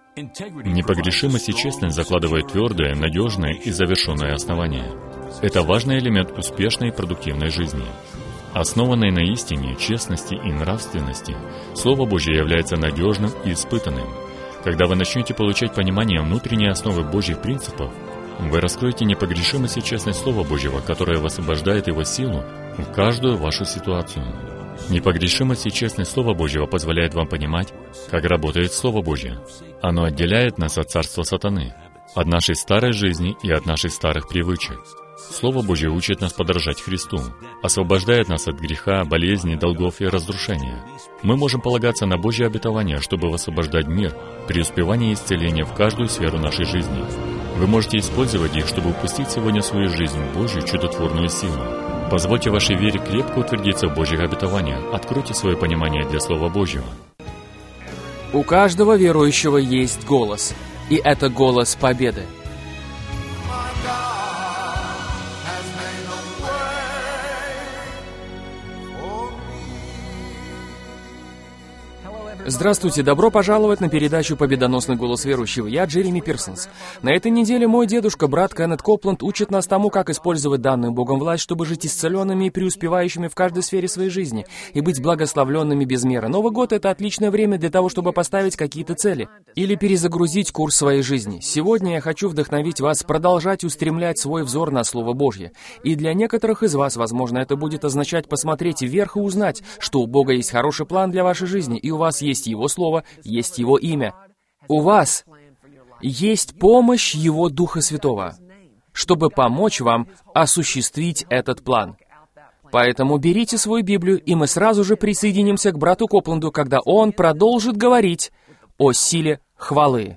Непогрешимость и честность закладывают твердое, надежное и завершенное основание. Это важный элемент успешной и продуктивной жизни. Основанной на истине, честности и нравственности, Слово Божье является надежным и испытанным. Когда вы начнете получать понимание внутренней основы Божьих принципов, вы раскроете непогрешимость и честность Слова Божьего, которое высвобождает его силу в каждую вашу ситуацию. Непогрешимость и честность Слова Божьего позволяет вам понимать, как работает Слово Божье. Оно отделяет нас от царства сатаны, от нашей старой жизни и от наших старых привычек. Слово Божье учит нас подражать Христу, освобождает нас от греха, болезней, долгов и разрушения. Мы можем полагаться на Божье обетование, чтобы высвобождать мир, преуспевание и исцеление в каждую сферу нашей жизни. Вы можете использовать их, чтобы впустить сегодня в свою жизнь Божью чудотворную силу. Позвольте вашей вере крепко утвердиться в Божьих обетованиях. Откройте свое понимание для Слова Божьего. У каждого верующего есть голос, и это голос победы. Здравствуйте, добро пожаловать на передачу «Победоносный голос верующего». Я Джереми Пирсонс. На этой неделе мой дедушка, брат Кеннет Копланд, учит нас тому, как использовать данную Богом власть, чтобы жить исцеленными и преуспевающими в каждой сфере своей жизни и быть благословленными без меры. Новый год — это отличное время для того, чтобы поставить какие-то цели или перезагрузить курс своей жизни. Сегодня я хочу вдохновить вас продолжать устремлять свой взор на Слово Божье. И для некоторых из вас, возможно, это будет означать посмотреть вверх и узнать, что у Бога есть хороший план для вашей жизни, и у вас есть Его Слово, есть Его имя. У вас есть помощь Его Духа Святого, чтобы помочь вам осуществить этот план. Поэтому берите свою Библию, и мы сразу же присоединимся к брату Копланду, когда он продолжит говорить о силе хвалы.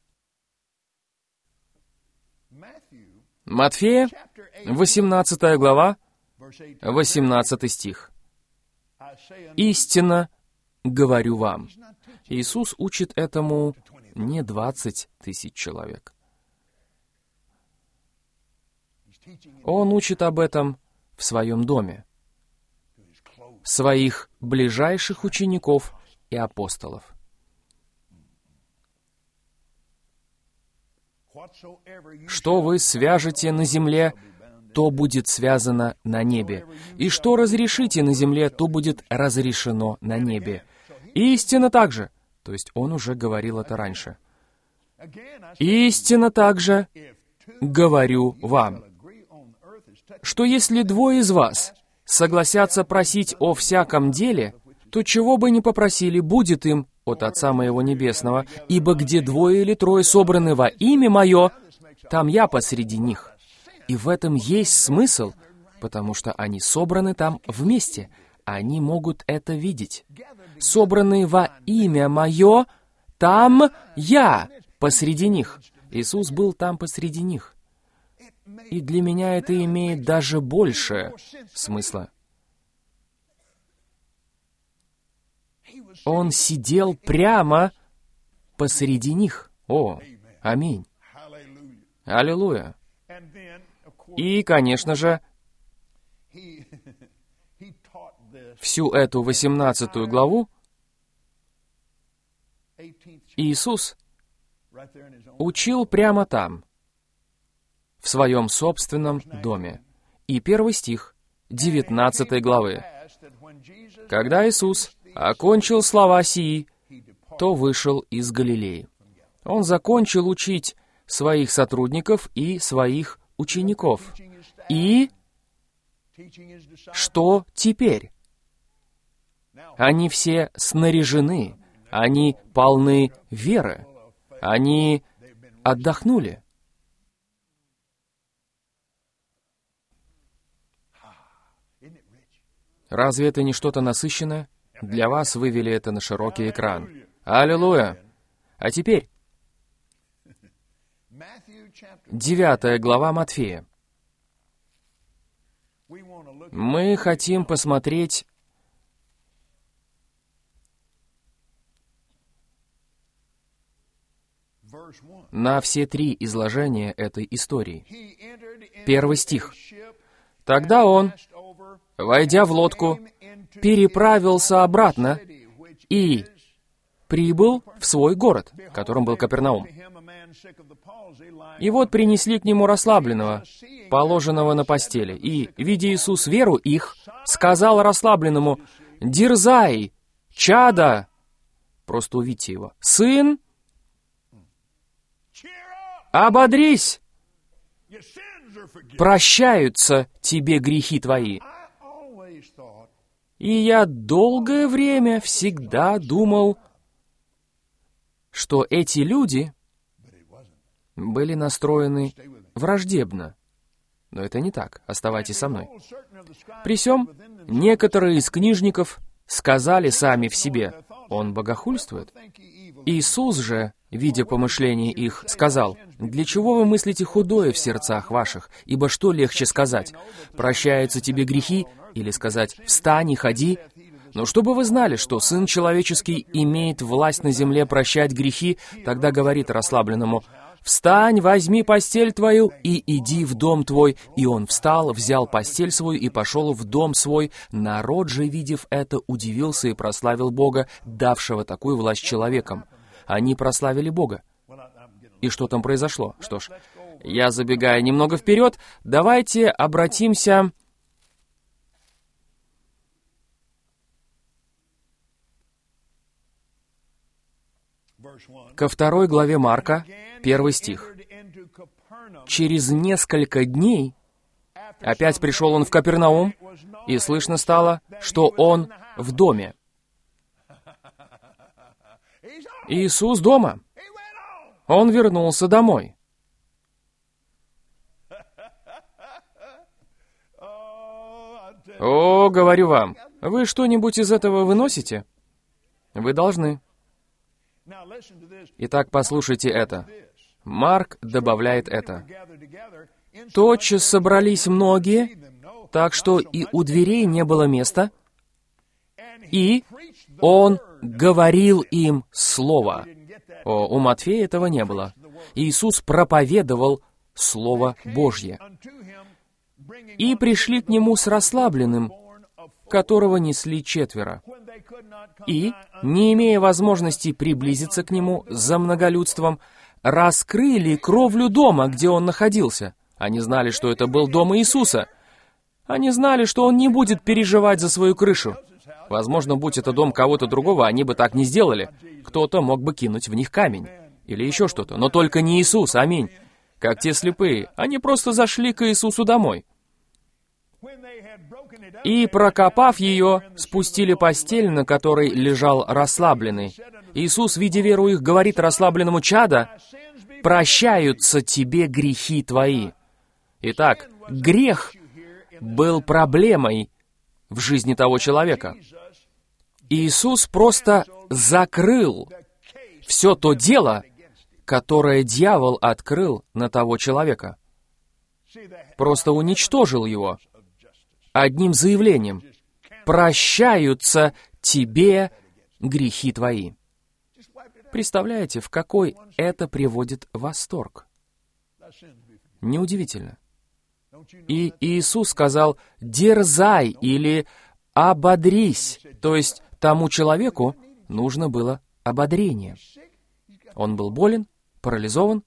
Матфея, 18 глава, 18 стих. «Истинно говорю вам». Иисус учит этому не 20 тысяч человек. Он учит об этом в своем доме, своих ближайших учеников и апостолов. «Что вы свяжете на земле, то будет связано на небе, и что разрешите на земле, то будет разрешено на небе. Истинно так же». То есть он уже говорил это раньше. «Истинно так же говорю вам, что если двое из вас согласятся просить о всяком деле, то чего бы ни попросили, будет им от Отца Моего Небесного, ибо где двое или трое собраны во имя Мое, там Я посреди них». И в этом есть смысл, потому что они собраны там вместе. Они могут это видеть. Собранные во имя Мое, там Я посреди них. Иисус был там посреди них. И для меня это имеет даже больше смысла. Он сидел прямо посреди них. О, аминь. Аллилуйя. И, конечно же, всю эту 18 главу Иисус учил прямо там, в своем собственном доме. И первый стих 19 главы. «Когда Иисус окончил слова сии, то вышел из Галилеи». Он закончил учить своих сотрудников и своих учеников. И что теперь? Они все снаряжены, они полны веры, они отдохнули. Разве это не что-то насыщенное? Для вас вывели это на широкий экран. Аллилуйя! А теперь 9 глава Матфея. Мы хотим посмотреть на все три изложения этой истории. Первый стих. «Тогда он, войдя в лодку, переправился обратно и прибыл в свой город, которым был Капернаум. И вот принесли к нему расслабленного, положенного на постели. И, видя Иисус веру их, сказал расслабленному: «Дерзай, чадо!» Просто увидьте его. «Сын, ободрись! Прощаются тебе грехи твои». И я долгое время всегда думал, что эти люди были настроены враждебно. Но это не так. Оставайтесь со мной. При сём, некоторые из книжников сказали сами в себе: «Он богохульствует». Иисус же, видя помышления их, сказал: «Для чего вы мыслите худое в сердцах ваших? Ибо что легче сказать: прощаются тебе грехи, или сказать: встань и ходи? Но чтобы вы знали, что Сын Человеческий имеет власть на земле прощать грехи, тогда говорит расслабленному: встань, возьми постель твою и иди в дом твой. И он встал, взял постель свою и пошел в дом свой. Народ же, видев это, удивился и прославил Бога, давшего такую власть человекам». Они прославили Бога. И что там произошло? Что ж, я забегаю немного вперед, давайте обратимся ко 2 главе Марка, 1 стих. «Через несколько дней опять пришел он в Капернаум, и слышно стало, что он в доме». Иисус дома. Он вернулся домой. О, говорю вам, вы что-нибудь из этого выносите? Вы должны. Итак, послушайте это. Марк добавляет это. «Тотчас собрались многие, так что и у дверей не было места, и он говорил им слово». У Матфея этого не было. Иисус проповедовал Слово Божье. «И пришли к нему с расслабленным, которого несли 4. И, не имея возможности приблизиться к нему за многолюдством, раскрыли кровлю дома, где он находился». Они знали, что это был дом Иисуса. Они знали, что он не будет переживать за свою крышу. Возможно, будь это дом кого-то другого, они бы так не сделали. Кто-то мог бы кинуть в них камень. Или еще что-то. Но только не Иисус, аминь. Как те слепые, они просто зашли к Иисусу домой. «И, прокопав ее, спустили постель, на которой лежал расслабленный. Иисус, видя веру их, говорит расслабленному: чадо, прощаются тебе грехи твои». Итак, грех был проблемой в жизни того человека. Иисус просто закрыл все то дело, которое дьявол открыл на того человека. Просто уничтожил его одним заявлением: «Прощаются тебе грехи твои». Представляете, в какой это приводит восторг? Неудивительно. И Иисус сказал: «Дерзай» или «ободрись». То есть тому человеку нужно было ободрение. Он был болен, парализован,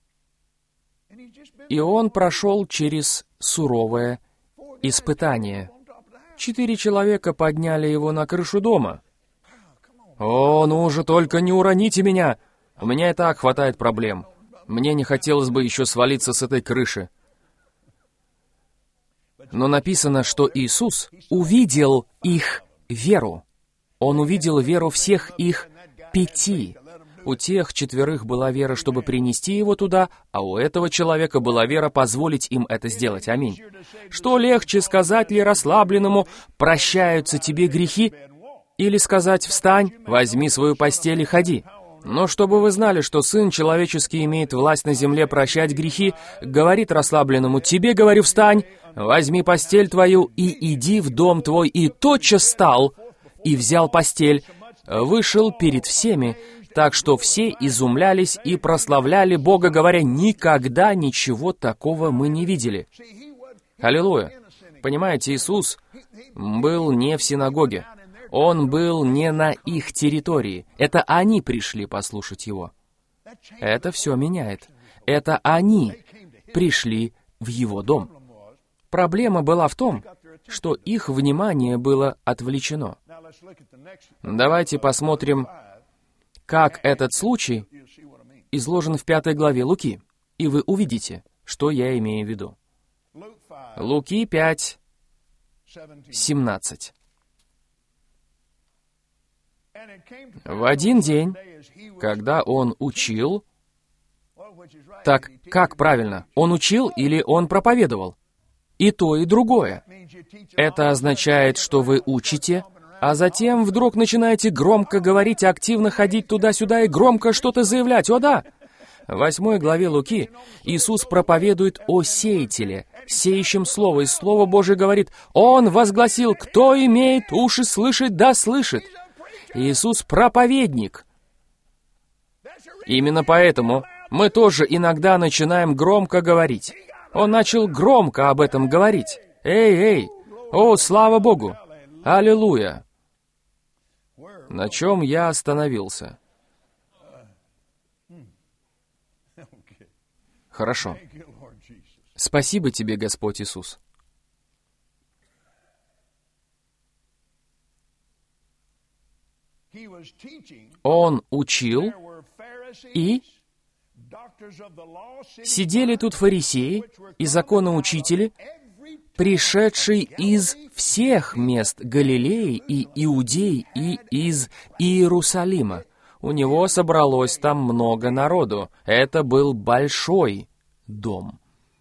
и он прошел через суровое испытание. 4 человека подняли его на крышу дома. «О, ну уже только не уроните меня! У меня и так хватает проблем. Мне не хотелось бы еще свалиться с этой крыши». Но написано, что Иисус увидел их веру. Он увидел веру всех их 5. У тех 4 была вера, чтобы принести его туда, а у этого человека была вера позволить им это сделать. Аминь. Что легче, сказать ли расслабленному: «Прощаются тебе грехи», или сказать: «Встань, возьми свою постель и ходи»? Но чтобы вы знали, что Сын Человеческий имеет власть на земле прощать грехи, говорит расслабленному: «Тебе, говорю, встань, возьми постель твою и иди в дом твой». И тотчас встал и взял постель, вышел перед всеми, так что все изумлялись и прославляли Бога, говоря: «Никогда ничего такого мы не видели». Аллилуйя! Понимаете, Иисус был не в синагоге. Он был не на их территории. Это они пришли послушать его. Это все меняет. Это они пришли в его дом. Проблема была в том, что их внимание было отвлечено. Давайте посмотрим, как этот случай изложен в 5 главе Луки, и вы увидите, что я имею в виду. Луки 5, 17. В один день, когда он учил, так как правильно, он учил или он проповедовал? И то, и другое. Это означает, что вы учите, а затем вдруг начинаете громко говорить, активно ходить туда-сюда и громко что-то заявлять. О да! В 8 главе Луки Иисус проповедует о сеятеле, сеющем слово, и Слово Божие говорит: «Он возгласил, кто имеет уши слышать, да слышит». Иисус проповедник. Именно поэтому мы тоже иногда начинаем громко говорить. Он начал громко об этом говорить. Эй! О, слава Богу! Аллилуйя! На чем я остановился? Хорошо. Спасибо тебе, Господь Иисус. Он учил, и сидели тут фарисеи и законоучители, пришедшие из всех мест Галилеи и Иудеи и из Иерусалима. У него собралось там много народу. Это был большой дом.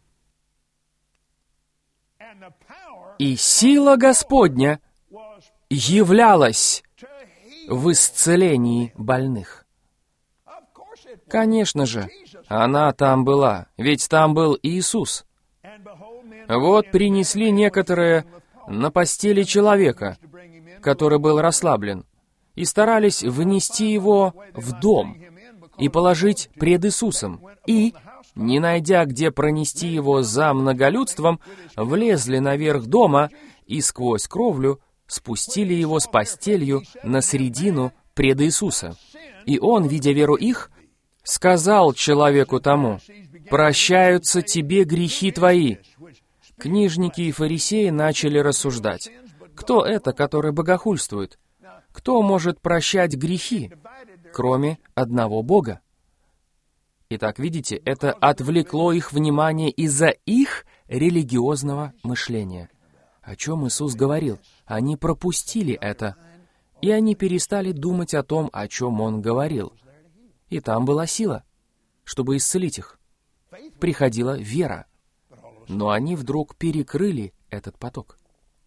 И сила Господня являлась в исцелении больных. Конечно же, она там была, ведь там был Иисус. Вот принесли некоторые на постели человека, который был расслаблен, и старались внести его в дом и положить пред Иисусом. И, не найдя, где пронести его за многолюдством, влезли наверх дома и сквозь кровлю спустили его с постелью на середину пред Иисуса. И он, видя веру их, сказал человеку тому: «Прощаются тебе грехи твои». Книжники и фарисеи начали рассуждать: кто это, который богохульствует? Кто может прощать грехи, кроме одного Бога? Итак, видите, это отвлекло их внимание из-за их религиозного мышления. О чем Иисус говорил? Они пропустили это, и они перестали думать о том, о чем Он говорил. И там была сила, чтобы исцелить их. Приходила вера. Но они вдруг перекрыли этот поток.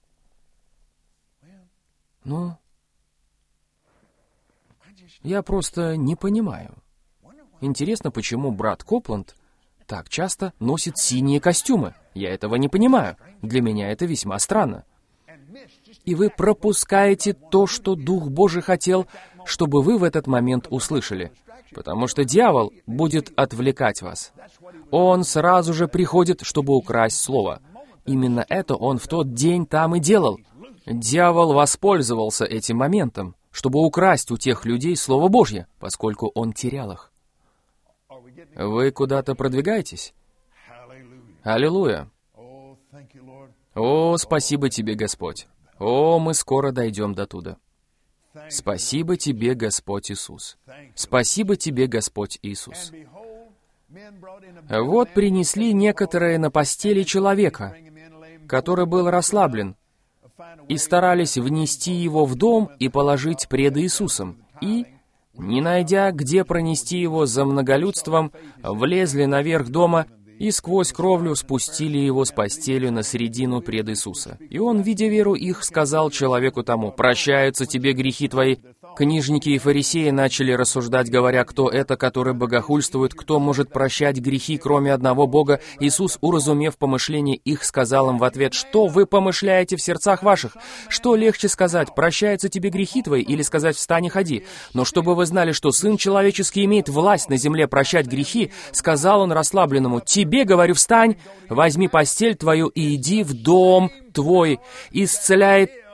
Ну, я просто не понимаю. Интересно, почему брат Копланд так часто носит синие костюмы. Я этого не понимаю. Для меня это весьма странно. И вы пропускаете то, что Дух Божий хотел, чтобы вы в этот момент услышали. Потому что дьявол будет отвлекать вас. Он сразу же приходит, чтобы украсть слово. Именно это он в тот день там и делал. Дьявол воспользовался этим моментом, чтобы украсть у тех людей Слово Божье, поскольку он терял их. Вы куда-то продвигаетесь? Аллилуйя! О, спасибо тебе, Господь! О, мы скоро дойдем до туда. Спасибо тебе, Господь Иисус! Спасибо тебе, Господь Иисус! Вот принесли некоторые на постели человека, который был расслаблен, и старались внести его в дом и положить пред Иисусом. И, не найдя, где пронести его за многолюдством, влезли наверх дома и сквозь кровлю спустили его с постелью на середину пред Иисуса. И он, видя веру их, сказал человеку тому: «Прощаются тебе грехи твои». Книжники и фарисеи начали рассуждать, говоря: кто это, который богохульствует, кто может прощать грехи, кроме одного Бога? Иисус, уразумев помышление их, сказал им в ответ: что вы помышляете в сердцах ваших? Что легче сказать: прощаются тебе грехи твои, или сказать: встань и ходи? Но чтобы вы знали, что Сын Человеческий имеет власть на земле прощать грехи, сказал он расслабленному: тебе, говорю, встань, возьми постель твою и иди в дом твой. Исцеляет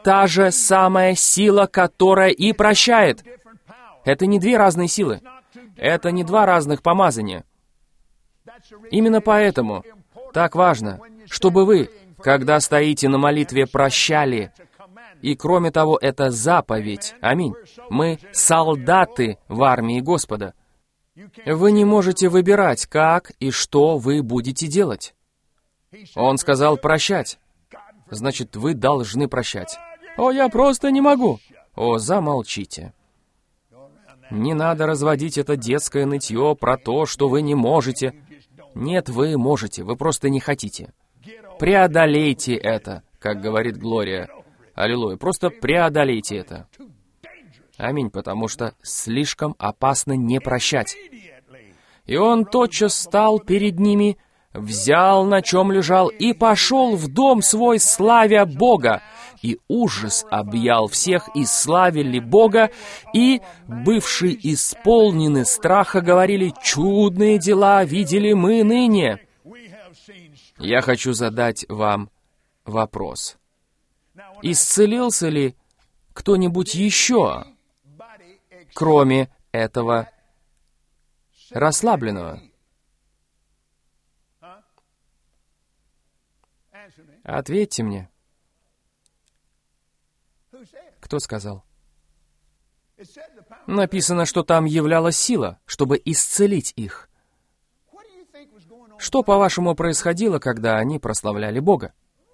та же самая сила, которая и прощает. Это не две разные силы. Это не два разных помазания. Именно поэтому так важно, чтобы вы, когда стоите на молитве, прощали. И кроме того, это заповедь. Аминь. Мы солдаты в армии Господа. Вы не можете выбирать, как и что вы будете делать. Он сказал прощать. Значит, вы должны прощать. О, я просто не могу. О, замолчите. Не надо разводить это детское нытье про то, что вы не можете. Нет, вы можете, вы просто не хотите. Преодолейте это, как говорит Глория. Аллилуйя. Просто преодолейте это. Аминь, потому что слишком опасно не прощать. И он тотчас стал перед ними, взял, на чем лежал, и пошел в дом свой, славя Бога. И ужас объял всех, и славили Бога, и, бывшие исполнены страха, говорили: «Чудные дела видели мы ныне». Я хочу задать вам вопрос. Исцелился ли кто-нибудь еще, кроме этого расслабленного? Ответьте мне. Кто сказал? Написано, что там являлась сила, чтобы исцелить их. Что, по-вашему, происходило, когда они прославляли Бога?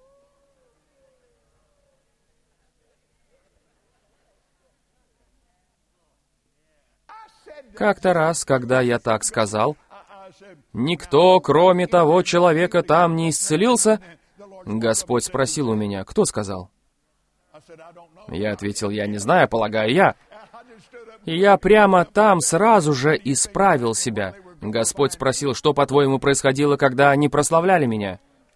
Как-то раз, когда я так сказал, «Никто, кроме того человека, там не исцелился», Господь спросил у меня: «Кто сказал?» Я ответил: «Я не знаю, полагаю, я». И я прямо там сразу же исправил себя. Господь спросил: «Что, по-твоему, происходило, когда они прославляли меня?»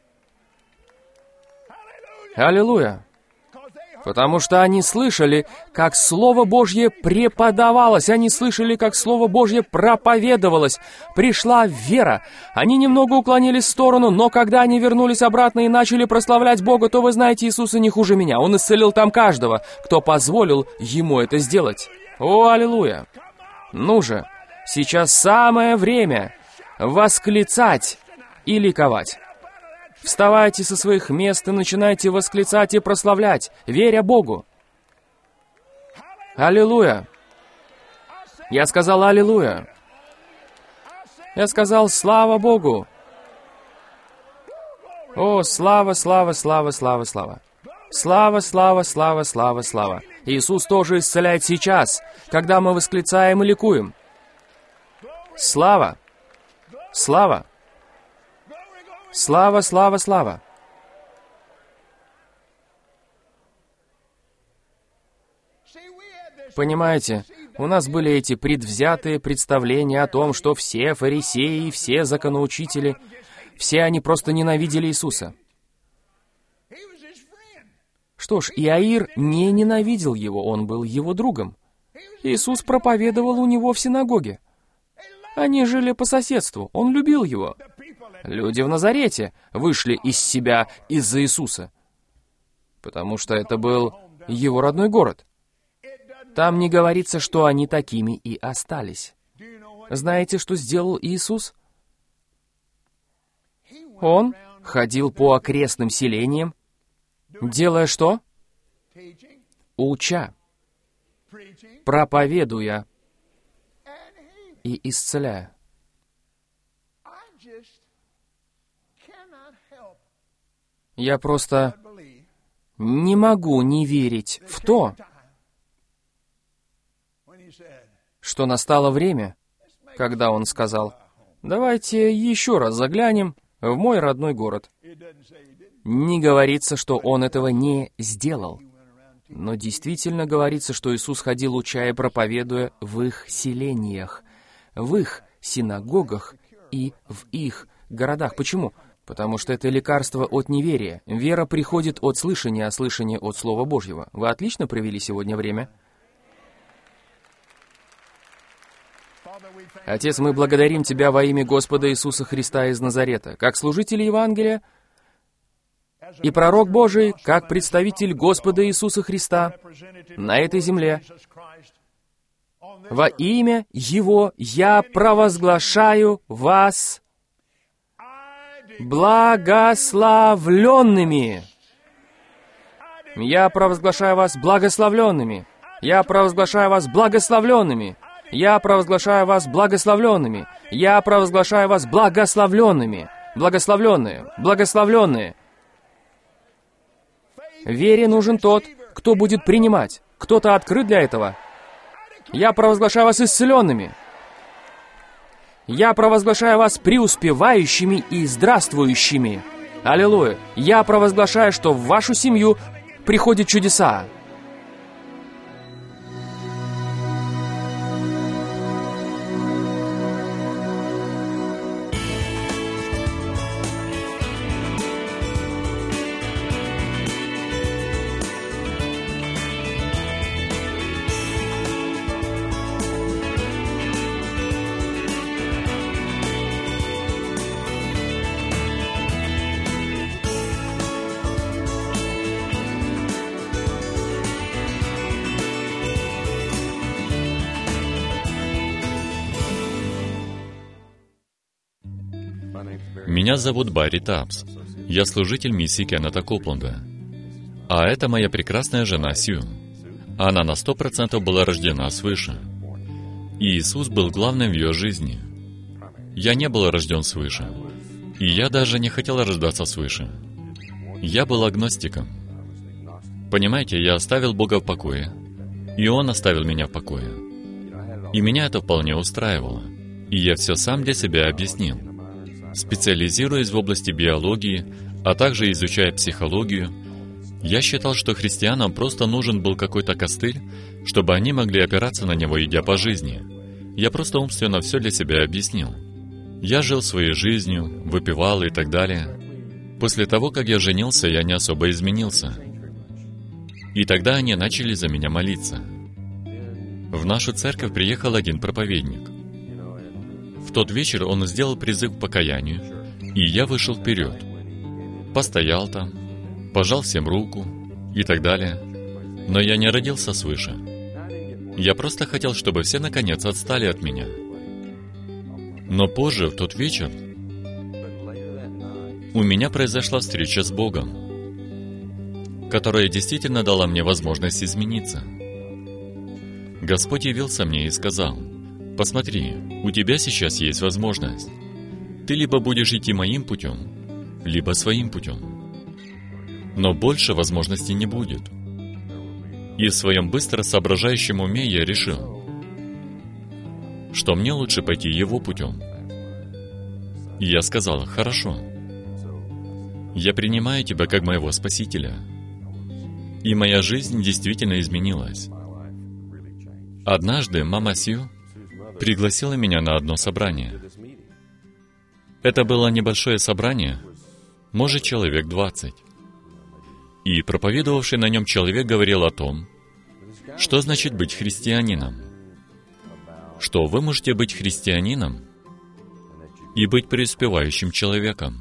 Аллилуйя! Потому что они слышали, как Слово Божье преподавалось, они слышали, как Слово Божье проповедовалось. Пришла вера. Они немного уклонились в сторону, но когда они вернулись обратно и начали прославлять Бога, то вы знаете Иисуса не хуже меня. Он исцелил там каждого, кто позволил Ему это сделать. О, аллилуйя! Ну же, сейчас самое время восклицать и ликовать. Вставайте со своих мест и начинайте восклицать и прославлять, веря Богу. Аллилуйя! Я сказал аллилуйя! Я сказал слава Богу! О, слава, слава, слава, слава, слава! Слава, слава, слава, слава, слава! Иисус тоже исцеляет сейчас, когда мы восклицаем и ликуем. Слава! Слава! Слава, слава, слава! Понимаете, у нас были эти предвзятые представления о том, что все фарисеи, все законоучители, все они просто ненавидели Иисуса. Что ж, Иаир не ненавидел его, он был его другом. Иисус проповедовал у него в синагоге. Они жили по соседству, он любил его. Люди в Назарете вышли из себя из-за Иисуса, потому что это был его родной город. Там не говорится, что они такими и остались. Знаете, что сделал Иисус? Он ходил по окрестным селениям, делая что? Уча, проповедуя и исцеляя. Я просто не могу не верить в то, что настало время, когда он сказал: «Давайте еще раз заглянем в мой родной город». Не говорится, что он этого не сделал, но действительно говорится, что Иисус ходил, уча и проповедуя в их селениях, в их синагогах и в их городах. Почему? Потому что это лекарство от неверия. Вера приходит от слышания, а слышание от Слова Божьего. Вы отлично провели сегодня время. Отец, мы благодарим Тебя во имя Господа Иисуса Христа из Назарета. Как служители Евангелия, и пророк Божий, как представитель Господа Иисуса Христа на этой земле. Во имя Его я провозглашаю вас благословленными. Я провозглашаю вас благословленными. Я провозглашаю вас благословленными. Я провозглашаю вас благословленными. Я провозглашаю вас благословленными. Благословленные, благословленные. Вере нужен тот, кто будет принимать. Кто-то открыт для этого. Я провозглашаю вас исцеленными. Я провозглашаю вас преуспевающими и здравствующими. Аллилуйя. Я провозглашаю, что в вашу семью приходят чудеса. Меня зовут Барри Табс. Я служитель миссии Кеннета Копленда. А это моя прекрасная жена Сью. Она на 100% была рождена свыше. И Иисус был главным в ее жизни. Я не был рожден свыше. И я даже не хотел рождаться свыше. Я был агностиком. Понимаете, я оставил Бога в покое, и Он оставил меня в покое. И меня это вполне устраивало. И я все сам для себя объяснил. Специализируясь в области биологии, а также изучая психологию, я считал, что христианам просто нужен был какой-то костыль, чтобы они могли опираться на него, идя по жизни. Я просто умственно все для себя объяснил. Я жил своей жизнью, выпивал и так далее. После того, как я женился, я не особо изменился. И тогда они начали за меня молиться. В нашу церковь приехал один проповедник. В тот вечер он сделал призыв к покаянию, и я вышел вперед. Постоял там, пожал всем руку и так далее. Но я не родился свыше. Я просто хотел, чтобы все наконец отстали от меня. Но позже, в тот вечер, у меня произошла встреча с Богом, которая действительно дала мне возможность измениться. Господь явился мне и сказал: «Посмотри, у тебя сейчас есть возможность. Ты либо будешь идти моим путем, либо своим путем. Но больше возможностей не будет». И в своем быстро соображающем уме я решил, что мне лучше пойти его путем. И я сказал: «Хорошо. Я принимаю тебя как моего Спасителя». И моя жизнь действительно изменилась. Однажды мама Сью пригласила меня на одно собрание. Это было небольшое собрание, может, человек 20. И проповедовавший на нем человек говорил о том, что значит быть христианином. Что вы можете быть христианином и быть преуспевающим человеком.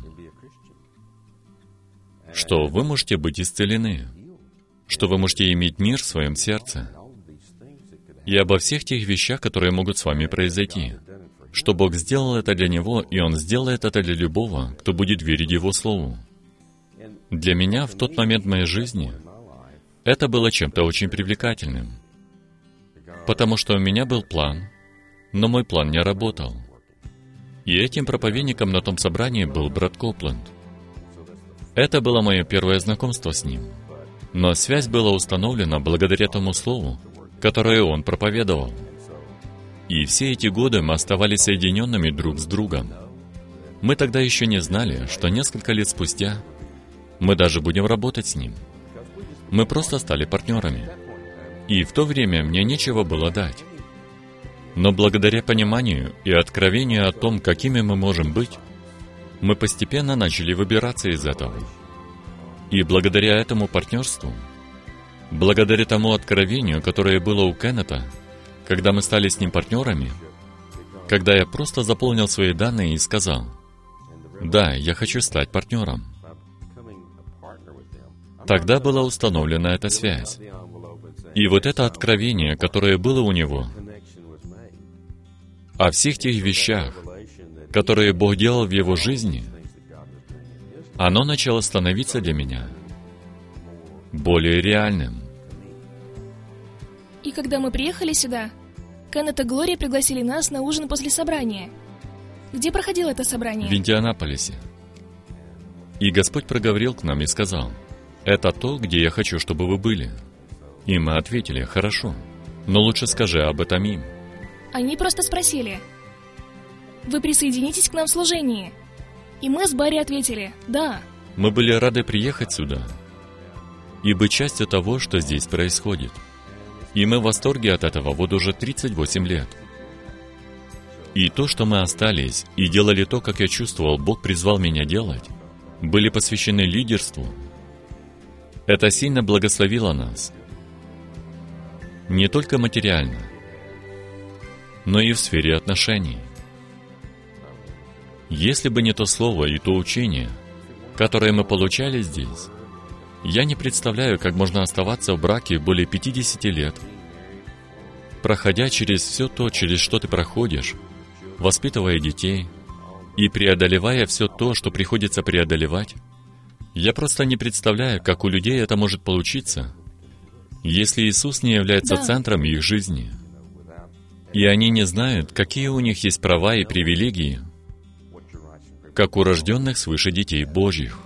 Что вы можете быть исцелены. Что вы можете иметь мир в своем сердце. И обо всех тех вещах, которые могут с вами произойти. Что Бог сделал это для него, и Он сделает это для любого, кто будет верить Его Слову. Для меня в тот момент в моей жизни это было чем-то очень привлекательным. Потому что у меня был план, но мой план не работал. И этим проповедником на том собрании был брат Копленд. Это было мое первое знакомство с ним. Но связь была установлена благодаря тому слову, которое он проповедовал. И все эти годы мы оставались соединенными друг с другом. Мы тогда еще не знали, что несколько лет спустя мы даже будем работать с ним. Мы просто стали партнерами. И в то время мне нечего было дать. Но благодаря пониманию и откровению о том, какими мы можем быть, мы постепенно начали выбираться из этого. И благодаря этому партнерству, благодаря тому откровению, которое было у Кеннета, когда мы стали с ним партнерами, когда я просто заполнил свои данные и сказал: «Да, я хочу стать партнером». Тогда была установлена эта связь. И вот это откровение, которое было у него, о всех тех вещах, которые Бог делал в его жизни, оно начало становиться для меня более реальным. И когда мы приехали сюда, Кеннет и Глория пригласили нас на ужин после собрания. Где проходило это собрание? В Индианаполисе. И Господь проговорил к нам и сказал: «Это то, где я хочу, чтобы вы были». И мы ответили: «Хорошо, но лучше скажи об этом им». Они просто спросили: «Вы присоединитесь к нам в служении?» И мы с Барри ответили: «Да». Мы были рады приехать сюда и быть частью того, что здесь происходит. И мы в восторге от этого вот уже 38 лет. И то, что мы остались и делали то, как я чувствовал, Бог призвал меня делать, были посвящены лидерству. Это сильно благословило нас. Не только материально, но и в сфере отношений. Если бы не то слово и то учение, которое мы получали здесь, я не представляю, как можно оставаться в браке более 50 лет, проходя через все то, через что ты проходишь, воспитывая детей и преодолевая все то, что приходится преодолевать. Я просто не представляю, как у людей это может получиться, если Иисус не является центром их жизни, и они не знают, какие у них есть права и привилегии, как у рожденных свыше детей Божьих.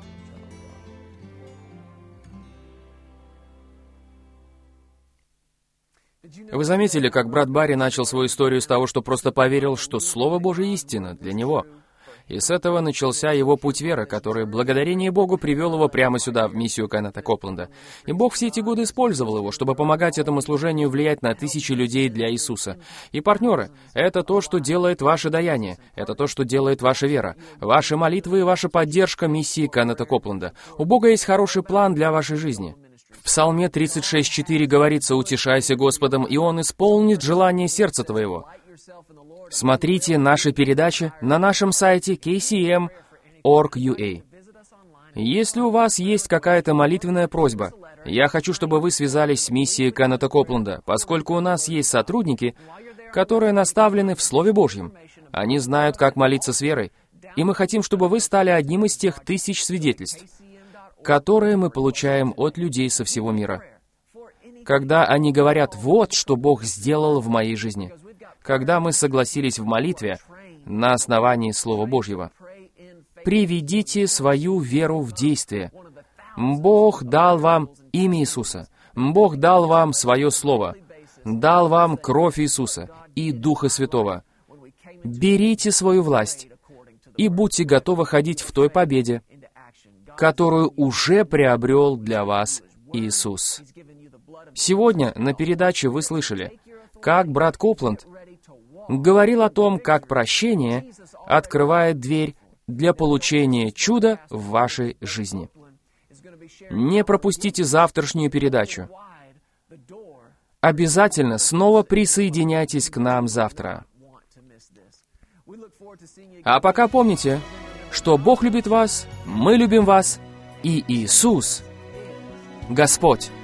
Вы заметили, как брат Барри начал свою историю с того, что просто поверил, что Слово Божие истина для него. И с этого начался его путь веры, который, благодарение Богу, привел его прямо сюда, в миссию Кеннета Копленда. И Бог все эти годы использовал его, чтобы помогать этому служению влиять на тысячи людей для Иисуса. И, партнеры, это то, что делает ваше даяние, это то, что делает ваша вера, ваши молитвы и ваша поддержка миссии Кеннета Копленда. У Бога есть хороший план для вашей жизни. В Псалме 36:4 говорится: «Утешайся Господом, и Он исполнит желание сердца твоего». Смотрите наши передачи на нашем сайте kcm.org.ua. Если у вас есть какая-то молитвенная просьба, я хочу, чтобы вы связались с миссией Кеннета Копленда, поскольку у нас есть сотрудники, которые наставлены в Слове Божьем. Они знают, как молиться с верой, и мы хотим, чтобы вы стали одним из тех тысяч свидетельств, которые мы получаем от людей со всего мира. Когда они говорят: «Вот что Бог сделал в моей жизни», когда мы согласились в молитве на основании Слова Божьего. Приведите свою веру в действие. Бог дал вам имя Иисуса. Бог дал вам свое Слово. Дал вам кровь Иисуса и Духа Святого. Берите свою власть и будьте готовы ходить в той победе, которую уже приобрел для вас Иисус. Сегодня на передаче вы слышали, как брат Копленд говорил о том, как прощение открывает дверь для получения чуда в вашей жизни. Не пропустите завтрашнюю передачу. Обязательно снова присоединяйтесь к нам завтра. А пока помните, что Бог любит вас, мы любим вас, и Иисус — Господь.